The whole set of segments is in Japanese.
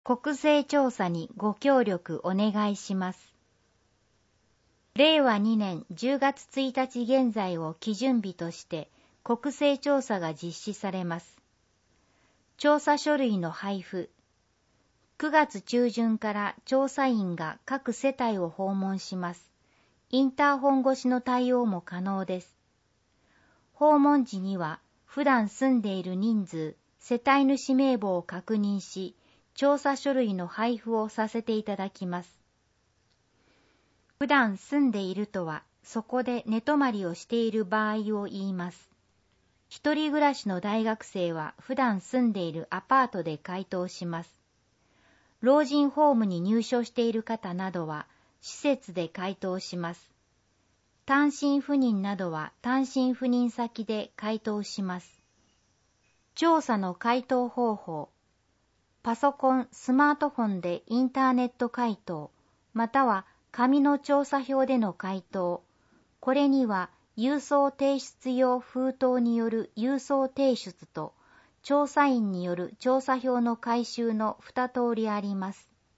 国勢調査にご協力お願いします。令和2年10月1日現在を基準日として国勢調査が実施されます。調査書類の配布。9月中旬から調査員が各世帯を訪問します。インターホン越しの対応も可能です。訪問時には普段住んでいる人数、世帯主名簿を確認し、調査書類の配布をさせていただきます。普段住んでいるとは、そこで寝泊まりをしている場合を言います。一人暮らしの大学生は普段住んでいるアパートで回答します。老人ホームに入所している方などは、施設で回答します。単身赴任などは単身赴任先で回答します。調査の回答方法。パソコン、スマートフォンでインターネット回答、または紙の調査票での回答。これには郵送提出用封筒による郵送提出と、調査員による調査票の回収の2通りあります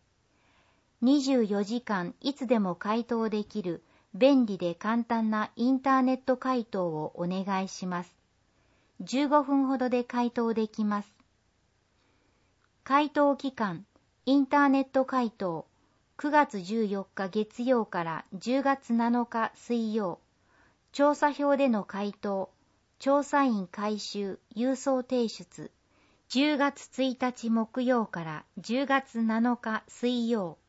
。24時間いつでも回答できる便利で簡単なインターネット回答をお願いします。15分ほどで回答できます。回答期間、インターネット回答、9月14日月曜から10月7日水曜。調査票での回答、調査員回収、郵送提出、10月1日木曜から10月7日水曜。